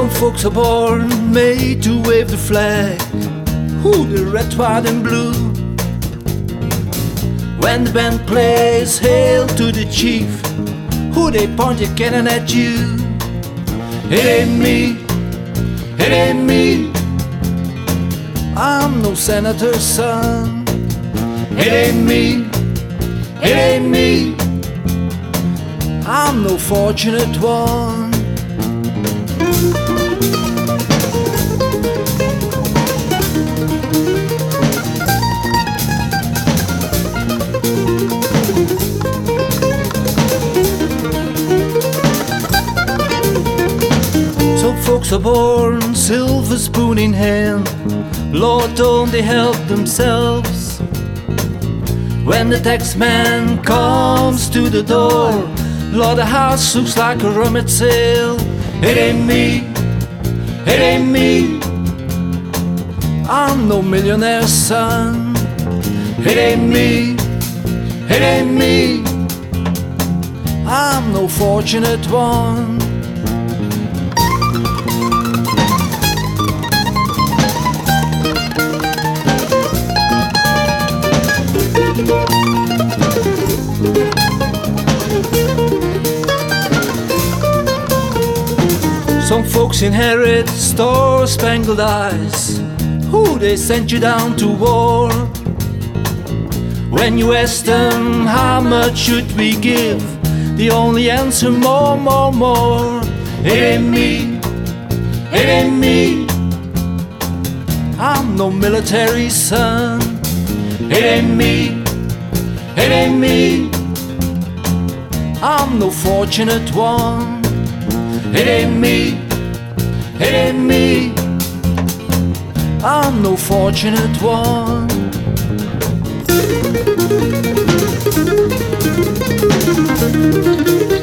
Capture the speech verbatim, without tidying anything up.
Some folks are born made to wave the flag, ooh, the red, white and blue. When the band plays Hail to the Chief, who they point a cannon at you. It ain't me, it ain't me, I'm no senator's son. It ain't me, it ain't me, I'm no fortunate one. Some folks are born silver spoon in hand, Lord, don't they help themselves? When the tax man comes to the door, Lord, the house looks like a rummage sale. It ain't me, it ain't me, I'm no millionaire's son. It ain't me, it ain't me, I'm no fortunate one. Some folks inherit star-spangled eyes, who they sent you down to war. When you ask them how much should we give, the only answer more, more, more. It ain't me, it ain't me, I'm no military son. It ain't me, it ain't me, I'm no fortunate one. It ain't me, it ain't me, I'm no fortunate one.